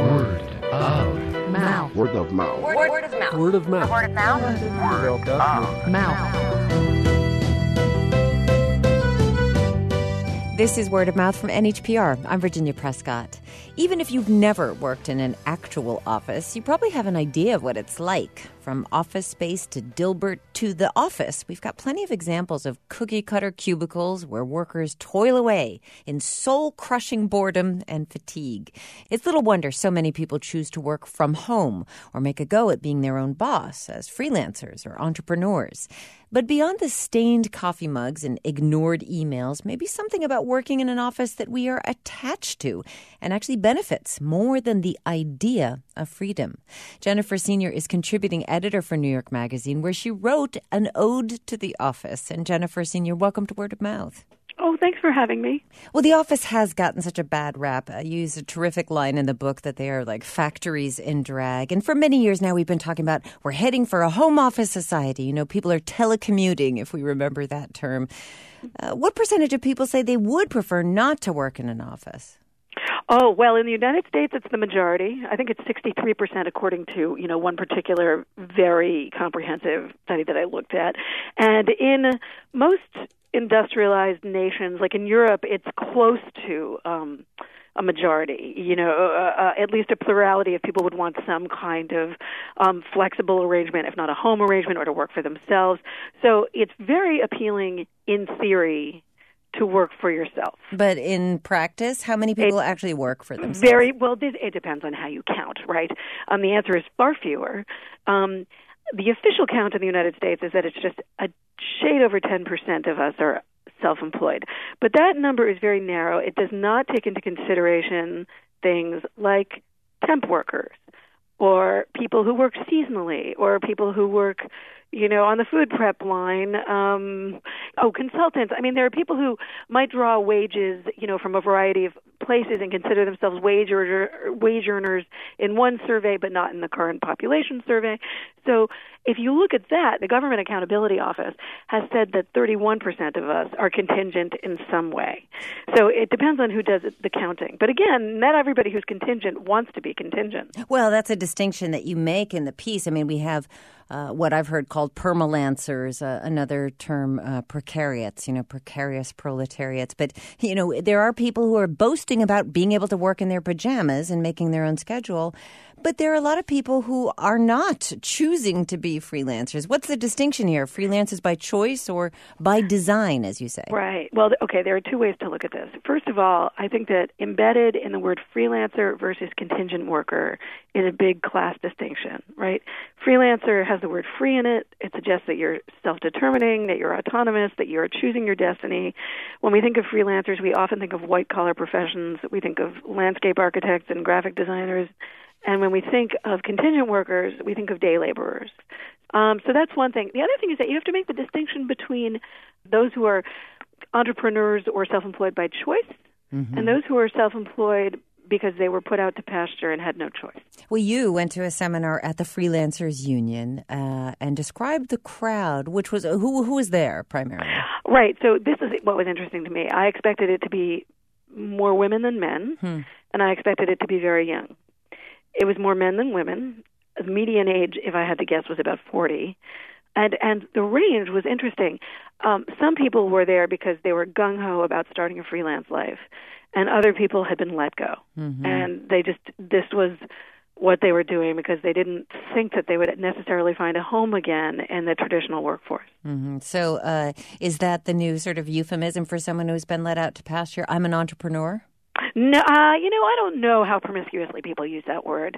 Word of mouth. Word of mouth. Word of mouth. Word of mouth. Word of mouth. Mouth. This is Word of Mouth from NHPR. I'm Virginia Prescott. Even if you've never worked in an actual office, you probably have an idea of what it's like. From Office Space to Dilbert to The Office, we've got plenty of examples of cookie-cutter cubicles where workers toil away in soul-crushing boredom and fatigue. It's little wonder so many people choose to work from home or make a go at being their own boss as freelancers or entrepreneurs. But beyond the stained coffee mugs and ignored emails, maybe something about working in an office that we are attached to and actually benefits more than the idea of freedom. Jennifer Senior is contributing editor for New York Magazine, where she wrote an ode to the office. And Jennifer Senior, welcome to Word of Mouth. Oh, thanks for having me. Well, the office has gotten such a bad rap. You use a terrific line in the book that they are like factories in drag. And for many years now, we've been talking about we're heading for a home office society. You know, people are telecommuting, if we remember that term. What percentage of people say they would prefer not to work in an office? Oh, well, in the United States, it's the majority. I think it's 63% according to, one particular very comprehensive study that I looked at. And in most industrialized nations, like in Europe, it's close to a majority, at least a plurality of people would want some kind of flexible arrangement, if not a home arrangement, or to work for themselves. So it's very appealing in theory to work for yourself. But in practice, how many people actually work for themselves? It depends on how you count, right? The answer is far fewer. The official count in the United States is that it's just a shade over 10% of us are self-employed. But that number is very narrow. It does not take into consideration things like temp workers or people who work seasonally or people who work on the food prep line, consultants. I mean, there are people who might draw wages, from a variety of places and consider themselves wage earners in one survey, but not in the current population survey. So if you look at that, the Government Accountability Office has said that 31% of us are contingent in some way. So it depends on who does the counting. But again, not everybody who's contingent wants to be contingent. Well, that's a distinction that you make in the piece. I mean, we have what I've heard called permalancers, another term, precariats, precarious proletariats. But, there are people who are boasting about being able to work in their pajamas and making their own schedule. But there are a lot of people who are not choosing to be freelancers. What's the distinction here? Freelancers by choice or by design, as you say? Right. Well, okay, there are two ways to look at this. First of all, I think that embedded in the word freelancer versus contingent worker is a big class distinction, right? Freelancer has the word free in it. It suggests that you're self-determining, that you're autonomous, that you're choosing your destiny. When we think of freelancers, we often think of white-collar professions. We think of landscape architects and graphic designers. And when we think of contingent workers, we think of day laborers. So that's one thing. The other thing is that you have to make the distinction between those who are entrepreneurs or self-employed by choice and those who are self-employed because they were put out to pasture and had no choice. Well, you went to a seminar at the Freelancers Union and described the crowd, which was who was there primarily? Right. So this is what was interesting to me. I expected it to be more women than men, and I expected it to be very young. It was more men than women. The median age, if I had to guess, was about 40. And the range was interesting. Some people were there because they were gung-ho about starting a freelance life, and other people had been let go. And this was what they were doing because they didn't think that they would necessarily find a home again in the traditional workforce. So is that the new sort of euphemism for someone who's been let out to pasture? I'm an entrepreneur? No, I don't know how promiscuously people use that word.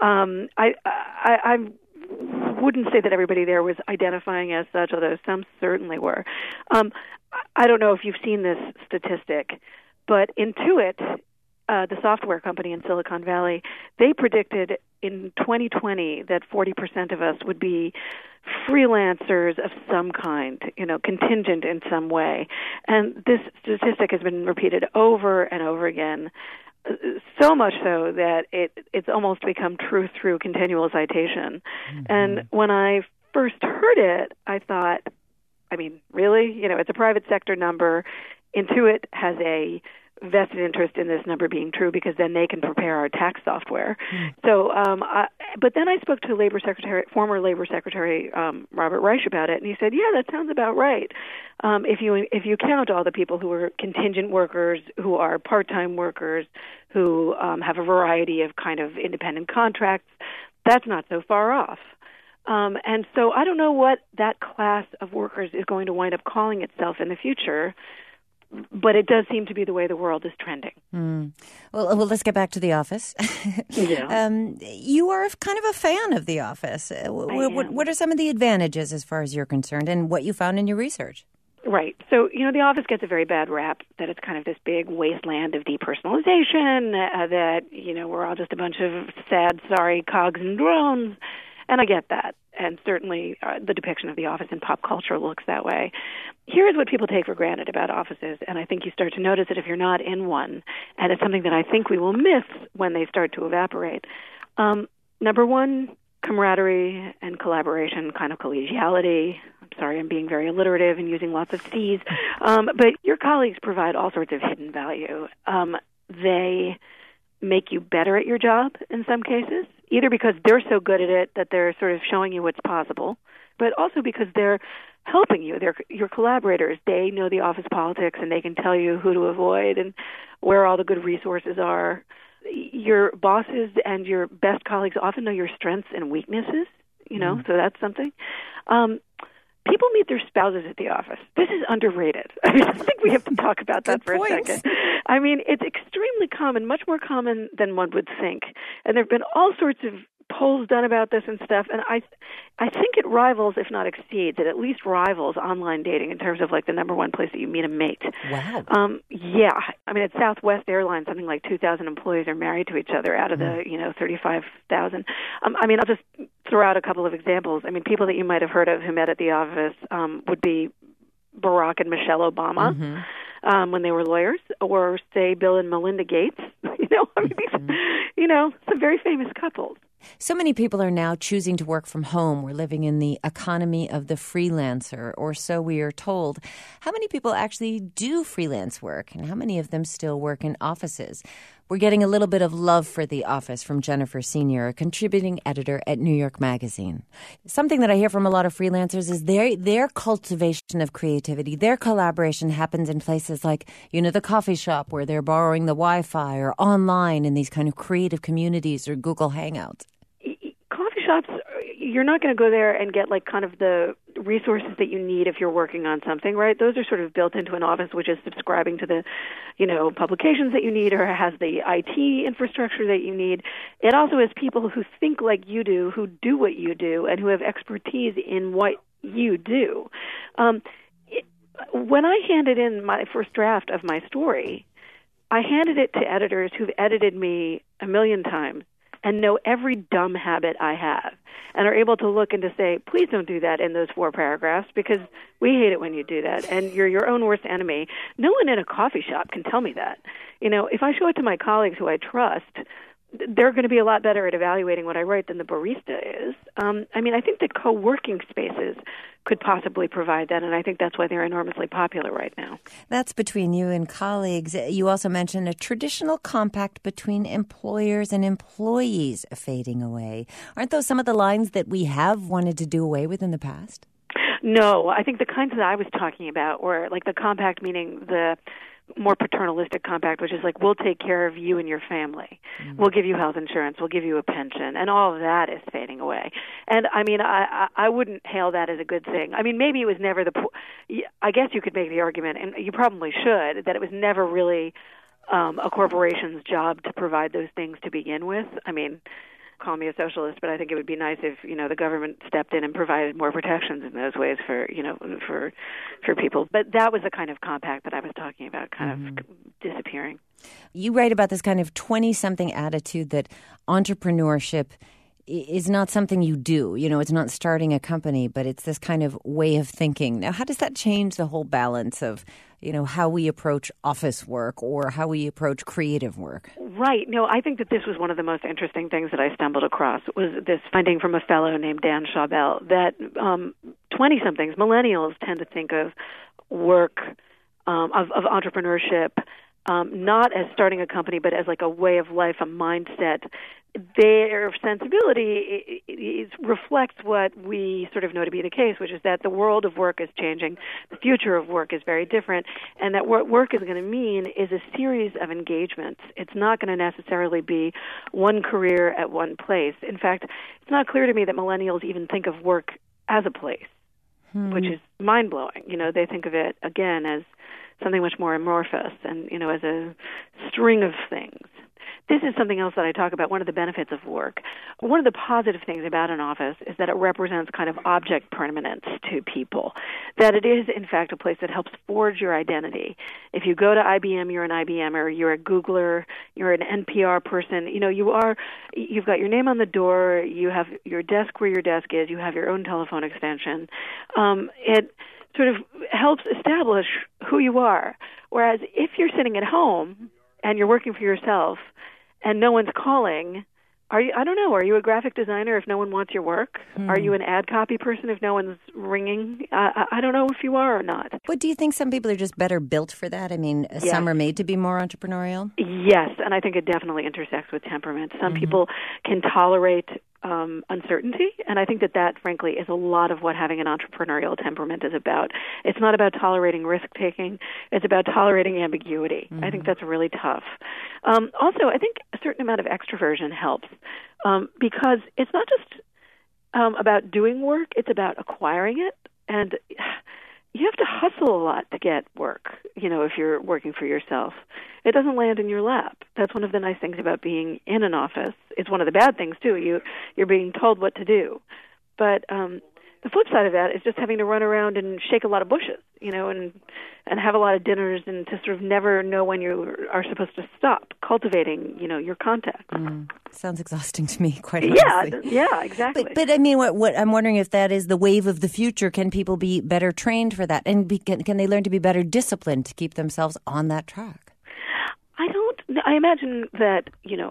I wouldn't say that everybody there was identifying as such, although some certainly were. I don't know if you've seen this statistic, but Intuit, the software company in Silicon Valley, they predicted in 2020 that 40% of us would be freelancers of some kind, contingent in some way. And this statistic has been repeated over and over again, so much so that it's almost become true through continual citation. And when I first heard it, I thought, really? It's a private sector number. Intuit has a vested interest in this number being true because then they can prepare our tax software. So, but then I spoke to former Labor Secretary Robert Reich about it, and he said, "Yeah, that sounds about right. If you count all the people who are contingent workers, who are part-time workers, who have a variety of kind of independent contracts, that's not so far off." And so I don't know what that class of workers is going to wind up calling itself in the future, but it does seem to be the way the world is trending. Well, let's get back to The Office. Yeah. You are kind of a fan of The Office. What are some of the advantages as far as you're concerned and what you found in your research? Right. So, The Office gets a very bad rap that it's kind of this big wasteland of depersonalization, that, we're all just a bunch of sad, sorry cogs and drones. And I get that. And certainly the depiction of The Office in pop culture looks that way. Here's what people take for granted about offices, and I think you start to notice it if you're not in one. And it's something that I think we will miss when they start to evaporate. Number one, camaraderie and collaboration, kind of collegiality. I'm sorry, I'm being very alliterative and using lots of C's. But your colleagues provide all sorts of hidden value. They make you better at your job in some cases, either because they're so good at it that they're sort of showing you what's possible, but also because they're helping you. They're your collaborators. They know the office politics, and they can tell you who to avoid and where all the good resources are. Your bosses and your best colleagues often know your strengths and weaknesses, so that's something. People meet their spouses at the office. This is underrated. I think we have to talk about that for a second. I mean, it's extremely common, much more common than one would think. And there have been all sorts of polls done about this and stuff, and I think it rivals, if not exceeds, it at least rivals online dating in terms of like the number one place that you meet a mate. Wow. Yeah. I mean, at Southwest Airlines, something like 2,000 employees are married to each other out of the 35,000. I mean, I'll just throw out a couple of examples. I mean, people that you might have heard of who met at the office would be Barack and Michelle Obama when they were lawyers, or say Bill and Melinda Gates. Some very famous couples. So many people are now choosing to work from home. We're living in the economy of the freelancer, or so we are told. How many people actually do freelance work, and how many of them still work in offices? We're getting a little bit of love for The Office from Jennifer Senior, a contributing editor at New York Magazine. Something that I hear from a lot of freelancers is their cultivation of creativity, their collaboration happens in places like, the coffee shop where they're borrowing the Wi-Fi, or online in these kind of creative communities or Google Hangouts. Coffee shops, you're not going to go there and get like kind of the resources that you need if you're working on something, right? Those are sort of built into an office, which is subscribing to the, publications that you need, or has the IT infrastructure that you need. It also has people who think like you do, who do what you do, and who have expertise in what you do. When I handed in my first draft of my story, I handed it to editors who've edited me a million times and know every dumb habit I have, and are able to look and to say, please don't do that in those 4 paragraphs, because we hate it when you do that, and you're your own worst enemy. No one in a coffee shop can tell me that. If I show it to my colleagues who I trust, they're going to be a lot better at evaluating what I write than the barista is. I think that co-working spaces could possibly provide that, and I think that's why they're enormously popular right now. That's between you and colleagues. You also mentioned a traditional compact between employers and employees fading away. Aren't those some of the lines that we have wanted to do away with in the past? No, I think the kinds that I was talking about were like the compact, meaning the more paternalistic compact, which is like, we'll take care of you and your family. We'll give you health insurance. We'll give you a pension. And all of that is fading away. And I wouldn't hail that as a good thing. Maybe it was never I guess you could make the argument, and you probably should, that it was never really a corporation's job to provide those things to begin with. Call me a socialist, but I think it would be nice if the government stepped in and provided more protections in those ways for people. But that was the kind of compact that I was talking about, kind of disappearing. You write about this kind of 20-something attitude that entrepreneurship is not something you do. It's not starting a company, but it's this kind of way of thinking. Now, how does that change the whole balance of how we approach office work or how we approach creative work? Right. No, I think that this was one of the most interesting things that I stumbled across, was this finding from a fellow named Dan Schaubel that 20-somethings, millennials, tend to think of work, of entrepreneurship not as starting a company, but as like a way of life, a mindset. Their sensibility reflects what we sort of know to be the case, which is that the world of work is changing, the future of work is very different, and that what work is going to mean is a series of engagements. It's not going to necessarily be one career at one place. In fact, it's not clear to me that millennials even think of work as a place, which is mind-blowing. They think of it, again, as something much more amorphous and, as a string of things. This is something else that I talk about, one of the benefits of work. One of the positive things about an office is that it represents kind of object permanence to people, that it is, in fact, a place that helps forge your identity. If you go to IBM, you're an IBMer, you're a Googler, you're an NPR person, you've got your name on the door, you have your desk where your desk is, you have your own telephone extension. It sort of helps establish who you are. Whereas if you're sitting at home and you're working for yourself, and no one's calling, are you a graphic designer if no one wants your work? Are you an ad copy person if no one's ringing? I don't know if you are or not. But do you think some people are just better built for that? I mean, Yes. Some are made to be more entrepreneurial? Yes, and I think it definitely intersects with temperament. Some people can tolerate uncertainty, and I think that, frankly, is a lot of what having an entrepreneurial temperament is about. It's not about tolerating risk-taking. It's about tolerating ambiguity. I think that's really tough. Also, I think a certain amount of extroversion helps because it's not just about doing work. It's about acquiring it, and you have to hustle a lot to get work, if you're working for yourself. It doesn't land in your lap. That's one of the nice things about being in an office. It's one of the bad things, too. You're being told what to do. But the flip side of that is just having to run around and shake a lot of bushes, and have a lot of dinners and to sort of never know when you are supposed to stop cultivating, your contacts. Sounds exhausting to me, quite honestly. Yeah, exactly. But I mean, what I'm wondering if that is the wave of the future. Can people be better trained for that? And can they learn to be better disciplined to keep themselves on that track? I imagine that,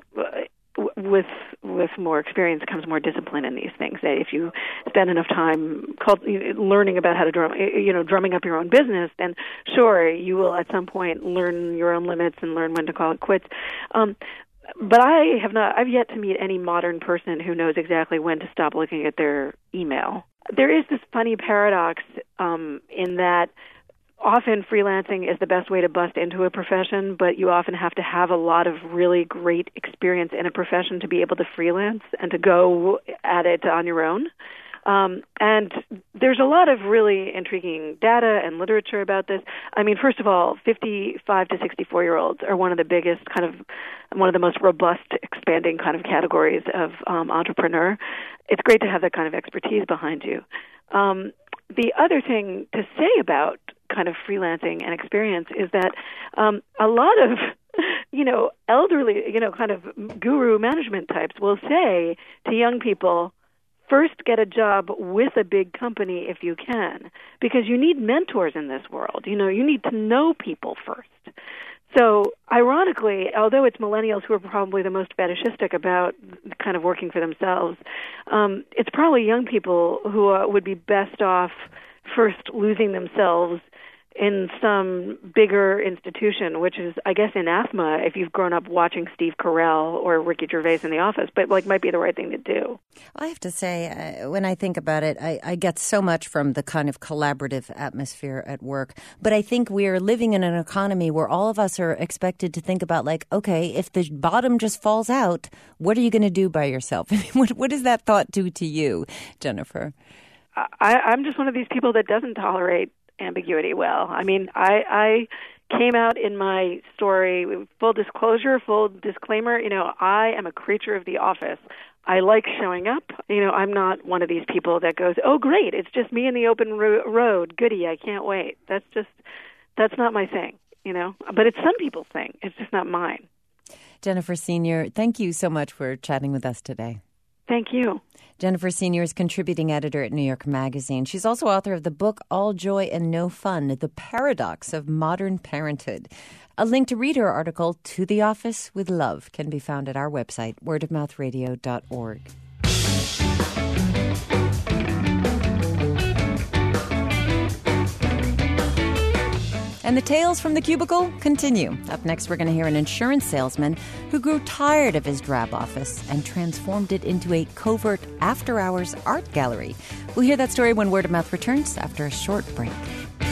with more experience comes more discipline in these things. That if you spend enough time learning about how to drumming up your own business, then sure, you will at some point learn your own limits and learn when to call it quits. But I've yet to meet any modern person who knows exactly when to stop looking at their email. There is this funny paradox in that often freelancing is the best way to bust into a profession, but you often have to have a lot of really great experience in a profession to be able to freelance and to go at it on your own. And there's a lot of really intriguing data and literature about this. I mean, first of all, 55 to 64-year-olds are one of the most robust, expanding kind of categories of entrepreneur. It's great to have that kind of expertise behind you. The other thing to say about kind of freelancing and experience is that a lot of, elderly, kind of guru management types will say to young people, first get a job with a big company if you can, because you need mentors in this world. You need to know people first. So, ironically, although it's millennials who are probably the most fetishistic about kind of working for themselves, it's probably young people who would be best off first losing themselves in some bigger institution, which is, I guess, anathema if you've grown up watching Steve Carell or Ricky Gervais in The Office, but might be the right thing to do. I have to say, when I think about it, I get so much from the kind of collaborative atmosphere at work. But I think we are living in an economy where all of us are expected to think about, okay, if the bottom just falls out, what are you going to do by yourself? What does that thought do to you, Jennifer? I'm just one of these people that doesn't tolerate ambiguity well. I mean, I came out in my story, full disclosure, full disclaimer, I am a creature of the office. I like showing up. I'm not one of these people that goes, oh, great, it's just me in the open road. Goody, I can't wait. That's not my thing, But it's some people's thing. It's just not mine. Jennifer Senior, thank you so much for chatting with us today. Thank you. Jennifer Senior is contributing editor at New York Magazine. She's also author of the book All Joy and No Fun, The Paradox of Modern Parenthood. A link to read her article, To the Office with Love, can be found at our website, wordofmouthradio.org. And the tales from the cubicle continue. Up next, we're going to hear an insurance salesman who grew tired of his drab office and transformed it into a covert after-hours art gallery. We'll hear that story when Word of Mouth returns after a short break.